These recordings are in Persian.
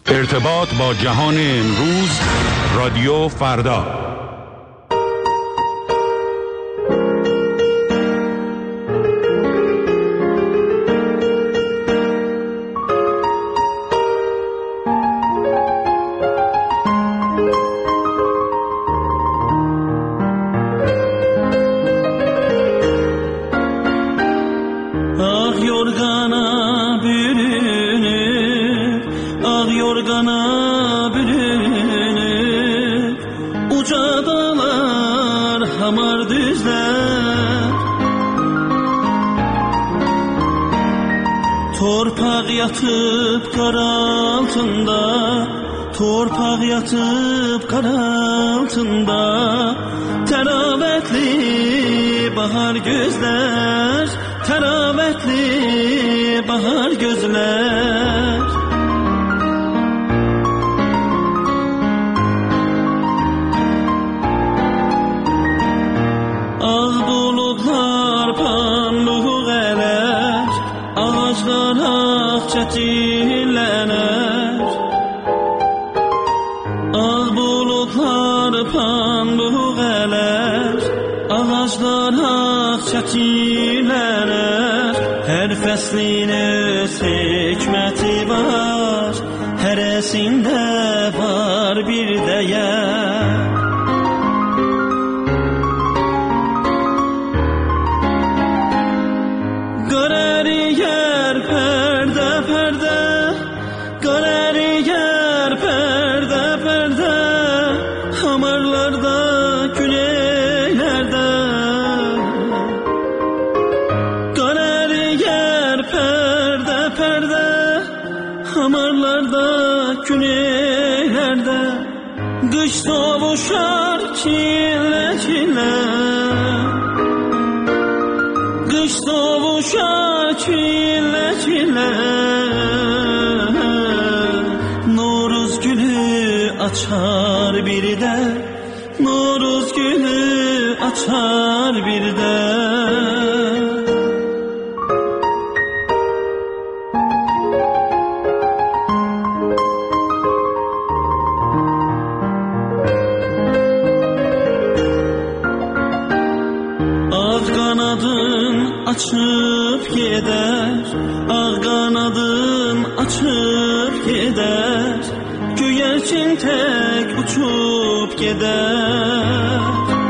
ارتباط با جهان امروز، رادیو فردا. Yatıp kar altında, torpaq yatıp kar altında, təravətli bahar gözlər, təravətli bahar gözlər. Ağ buludlar pambıq ələr, ağaclar çətinlənər. Ağ buludlar pambıq ələr, ağaclar çətinlənər. Hər fəslin öz hikməti var, hərəsində var bir dəyər. Qış sovuşar çillə çillə, qış sovuşar çillə çillə. Noruz gülü açar bir də, Noruz gülü açar bir də. Açıp gider, ağ qanadın açıp gider, göyərçin tək uçup gider.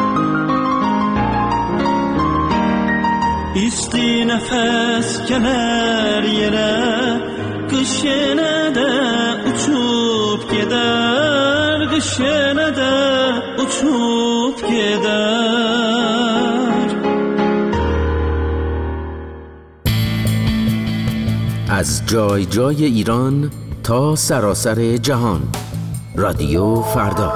İsti nəfəs gələr yerə, qış yenə də uçup gider, qış yenə də uçup gider. از جای جای ایران تا سراسر جهان، رادیو فردا.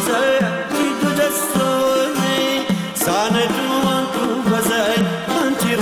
Sahne duman tu bazay,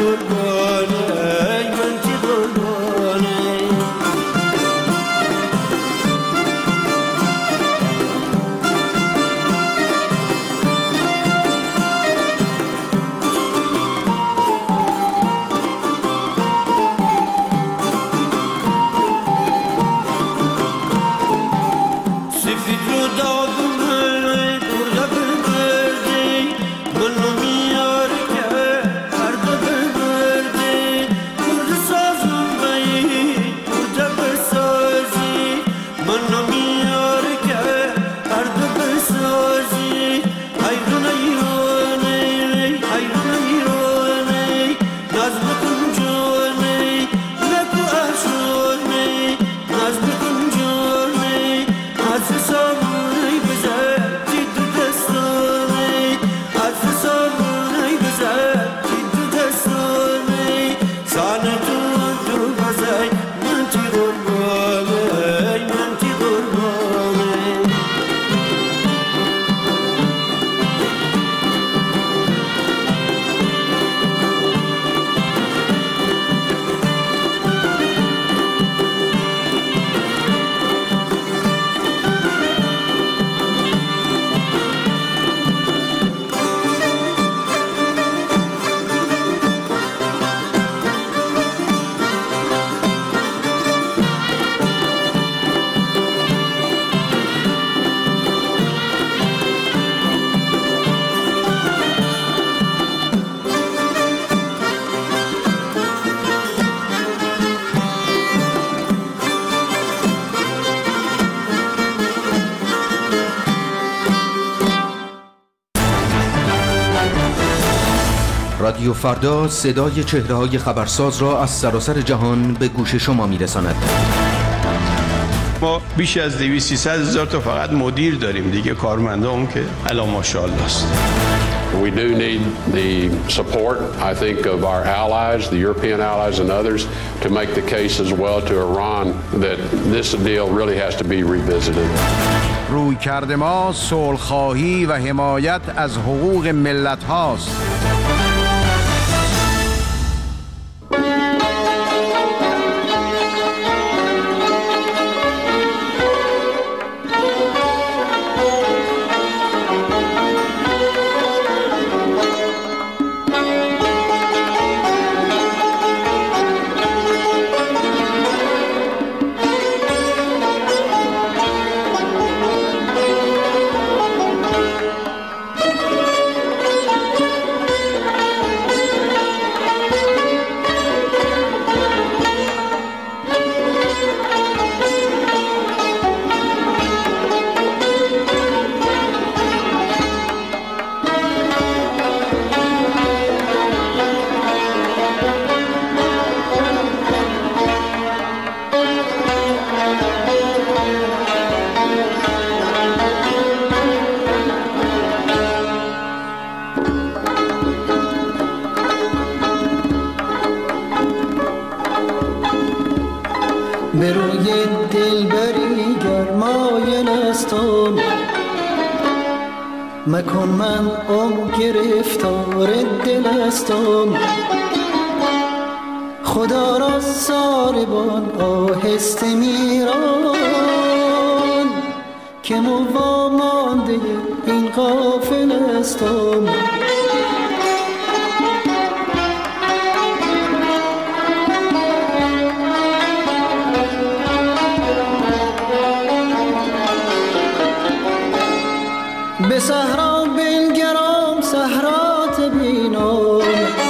رادیو فردا صدای چهره‌های خبرساز را از سراسر جهان به گوش شما می‌رساند. ما بیش از 200-300 هزار تا فقط مدیر داریم دیگه، کارمندامون که الان ماشاءالله است. We do need the support, I think, of our allies, the European allies and others, to make the case as well to Iran that this deal really has to be revisited. رویکرد ما صلح‌خواهی و حمایت از حقوق ملت هاست. به روی دلبری گرمای نستم مکن من گرفتار دلستم خدا را ساربان آهسته میران که موامانده این غافل استم به صحرا بنگرم صحرات بینم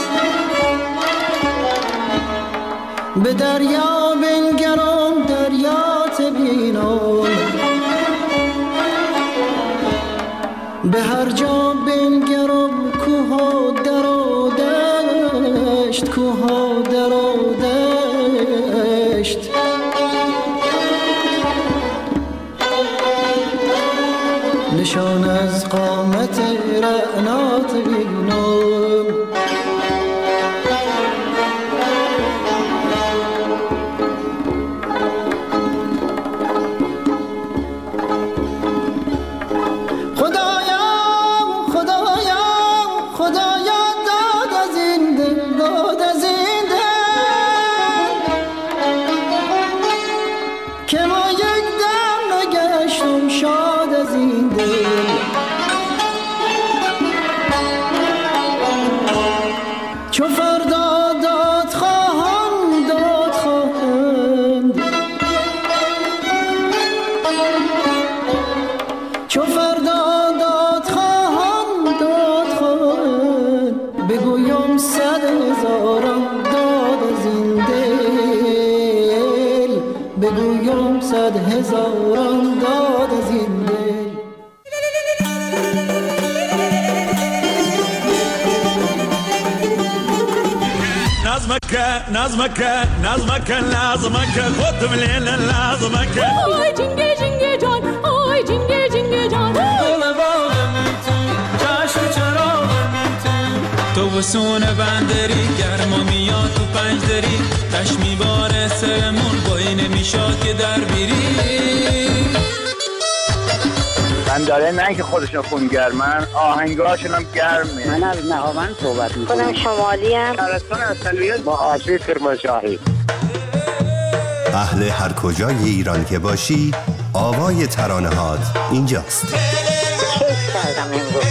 به دریا بنگرم دریات بینم به هر جا بنگرم کوه و در و دشت کوه و در و دشت نشان از قامت رعنات بینم خدایا داد از این دل داد از این دل که ما یک دم نگشتم شاد از این دل چو فردا داد خواهند چو فردا داد خواهند بگویم 100,000 داد از این دل بگویم 100,000 داد از این دل نظمك خود مليل لازمك آی جنگه جنگه جان آی جنگه جنگه جان دل باغم تو چشم چراغم تو بسون بندری گرما میاد تو پنجدری تش میباره سرمون بایی نمیشاد که در بیری بنداره نه که خودشون خونگرمن آهنگاشون هم گرمه. من از نهاوند صحبت میکنم. خودم شمالی ام. شهرستان اصلیت با آشی کرمانشاهی. اهل هر کجای ایران که باشی آوای ترانه‌هات اینجاست. کیف کردم امروز.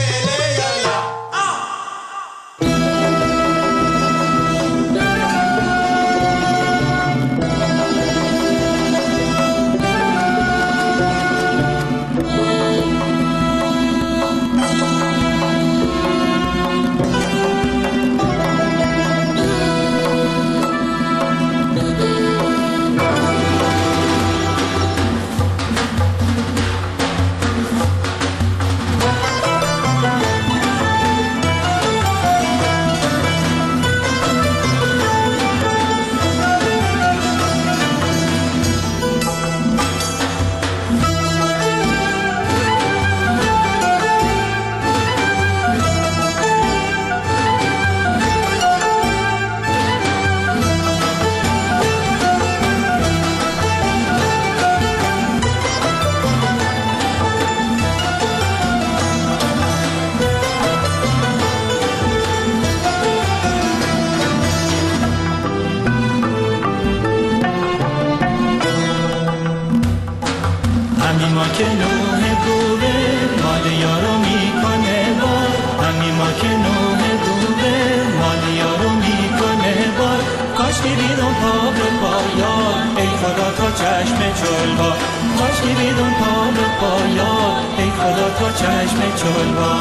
چلوا کاشکی بدون پا به پایان ای خدا تو چشم چلوا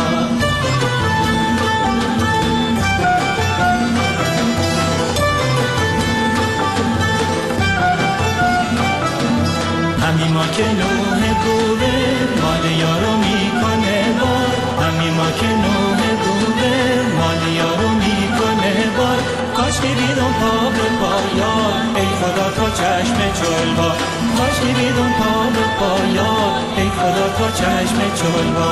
همین ما که نوه بوده مال یارو میکنه بار همین ما که نوه بوده مال یارو میکنه بار کاشکی بیدون پا به پایان ای خدا تو چشم چلوا کاشکی بیدون پا به پایان ای خدا تو چشم چلوا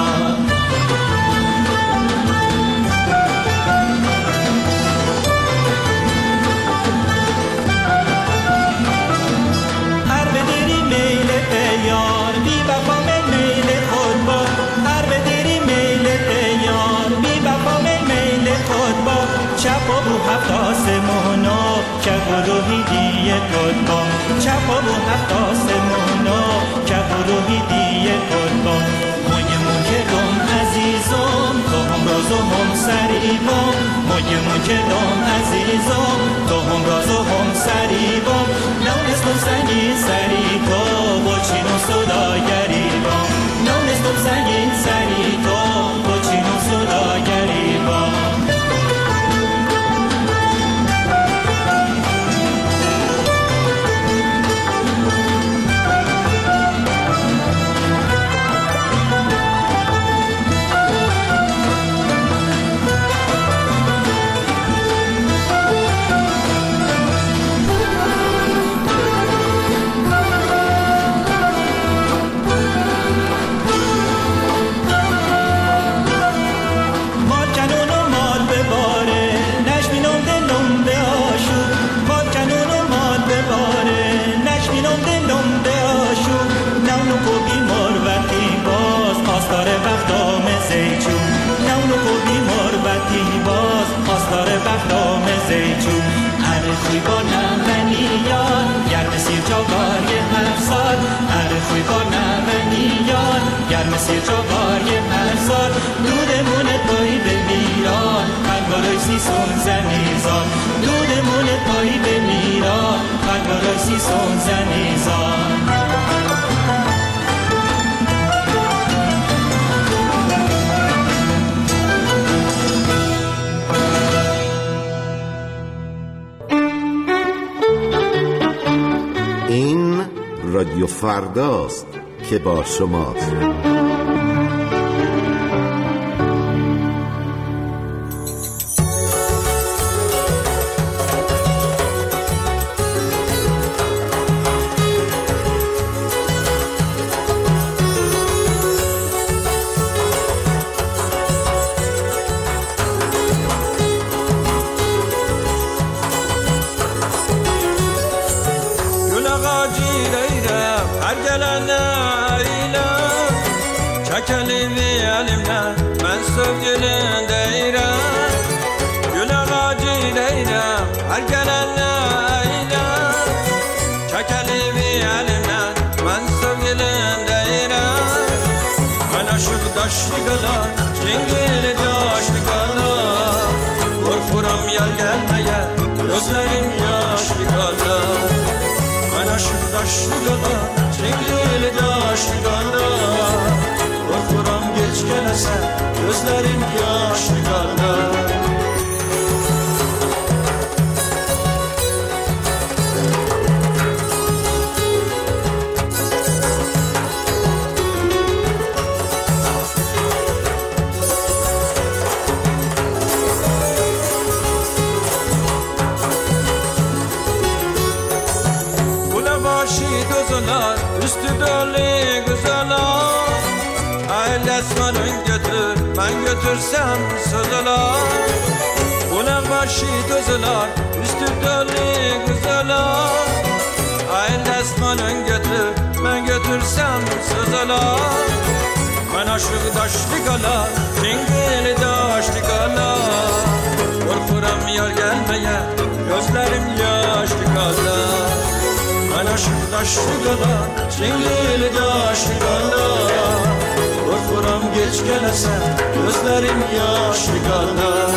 یار بی وفا میل خود با هر بدری میل یار بی وفا میل خود با چپ و بو هفت آسمونا که گروهی دیه خود با چپ و بو هفت آسمونا که گروهی دیه خود با موی که دم عزیزم تو هم راز و هم سریبم موی که دم عزیزم تو هم راز و هم سریبم نونستم سنگی سری تو چینو صداگری با نونستم سنگین سری تو با چینو صداگری با خوی با نمنیان گرم سیر چاگاری هر سال هر خوی با نمنیان گرم سیر چاگاری هر سال دودمون پایی به میران قلبارای سیسون زنیزان دودمون پایی به میران قلبارای سیسون زنیزان رادیو فرداست که با شماست. Gözlerim yaşlı kaldı Bula başı dozalar üstü dolu güzeller Ailesmanın götür ben götürsem sözler Bunak başı dozalar üstü dolu güzeller Ailesmanın götür ben götürsem sözler Ben aşık daşlı kala çingili daşlı kala Korkuram yar gelmeye gözlerim yaşlı kala Ben aşık daşlı kala çingili daşlı kala Korkuram geç gelesen gözlerim yaşlı kala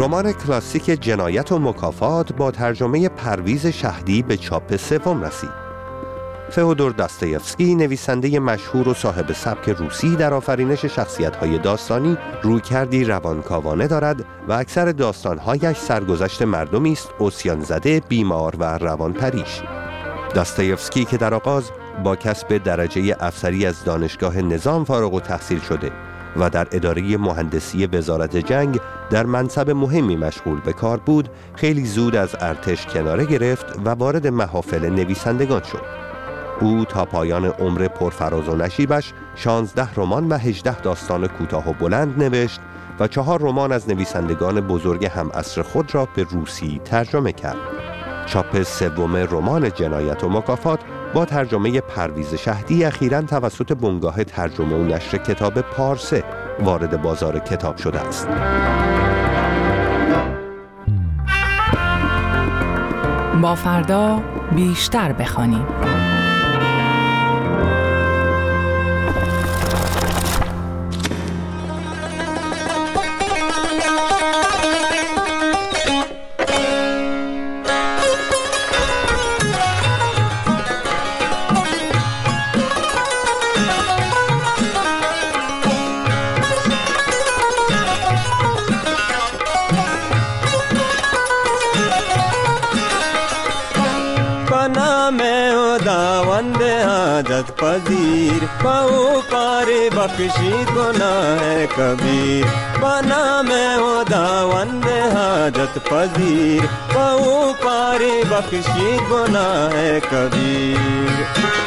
رمان کلاسیک جنایت و مکافات با ترجمه پرویز شهدی به چاپ سوم رسید. فئودور داستایفسکی، نویسنده مشهور و صاحب سبک روسی، در آفرینش شخصیت‌های داستانی رویکردی روانکاوانه دارد و اکثر داستان‌هایش سرگذشت مردمی است عصیان زده، بیمار و روانپریش. داستایفسکی که در آغاز با کسب درجه افسری از دانشگاه نظام فارغ التحصیل شده و در اداره مهندسی وزارت جنگ در منصب مهمی مشغول به کار بود، خیلی زود از ارتش کناره گرفت و وارد محافل نویسندگان شد. او تا پایان عمر پرفراز و نشیبش 16 رمان و 18 داستان کوتاه و بلند نوشت و 4 رمان از نویسندگان بزرگ همعصر خود را به روسی ترجمه کرد. چاپ سوم رمان جنایت و مکافات با ترجمه پرویز شهدی اخیراً توسط بنگاه ترجمه و نشر کتاب پارسه وارد بازار کتاب شده است. با فردا بیشتر بخوانیم. हाजत पजीर पाओ पारे बख्शी गुनाह कबीर बना मैं हो दावंद हाजत पजीर पाओ पारे बख्शी गुनाह कबीर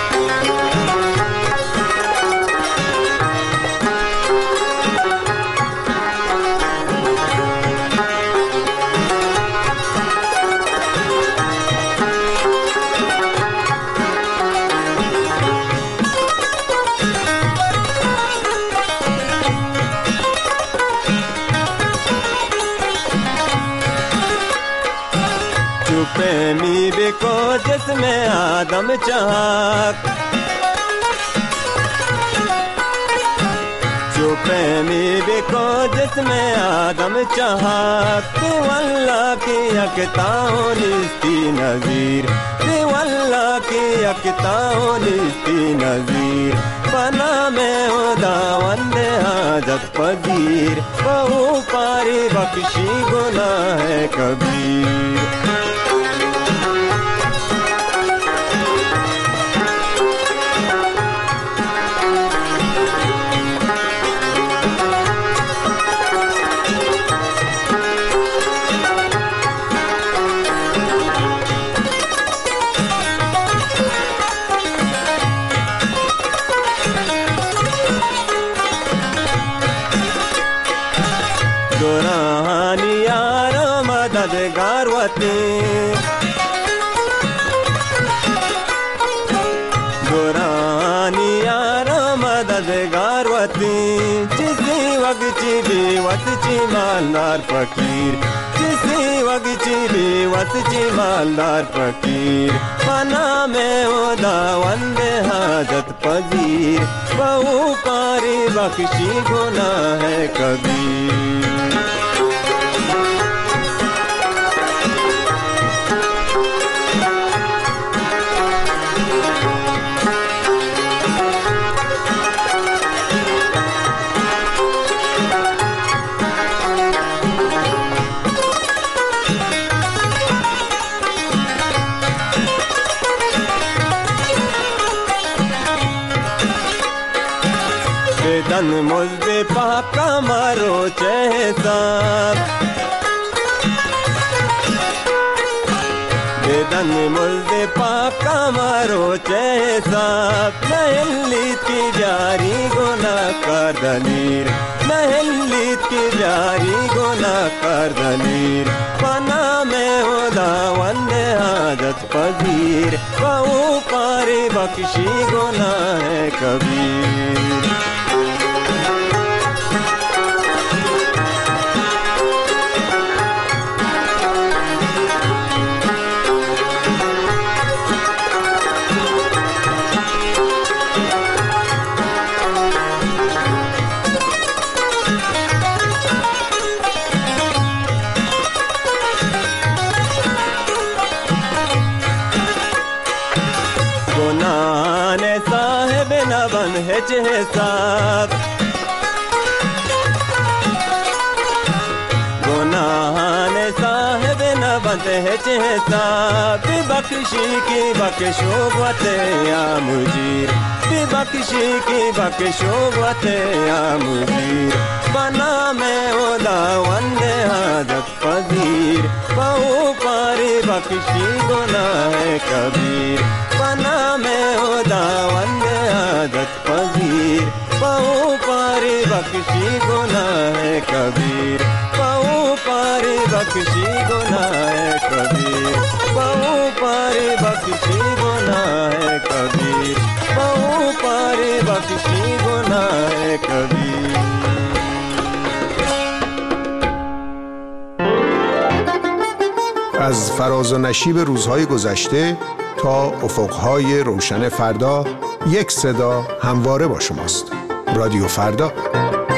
प्रेमी बेको जिसमें आदम चाक जो प्रेमी बेको जिसमें आदम चाक वल्ला की यकताओ निस्ती नज़ीर वल्ला की यकताओ निस्ती नज़ीर बना में हो दावंद हाजत पजीर बहु पारी बख्शी गुनाह कबीर गोरानी यार मददगार वती जिसी वगची बेवतची मालदार फकीर जिसी वगची बेवतची मालदार फकीर बना में हो दावंद हाजत पजीर बहु पारी बख्शी गुनाह कबीर दन मुझे पाका मारो चेहसाब बेदन मुझे पाका मारो चेहसाब नहलीत की जारी गुनाह कर दलीर नहलीत की जारी गुनाह कर दलीर बना में हो दावंद हाजत पजीर बहु पारी बख्शी गुनाह कबीर چه حساب گناهان صاحب نبند ہے چه حساب بخشی کی بخشو بوتے یا مجیر بخشی کی بخشو بوتے یا مجیر بنا میں خداوند حاجت پذیر بہو پاری بخشی گناہ کبیر بنا میں خداوند حاجت پذیر بہو پاری بخشی گناہ کبیر بہو پاری بخشی گناہ کبیر بہو پاری بخشی گناہ کبیر بہو پاری بخشی گناہ کبیر. از فراز و نشیب روزهای گذشته تا افقهای روشن فردا یک صدا همواره با شماست. رادیو فردا.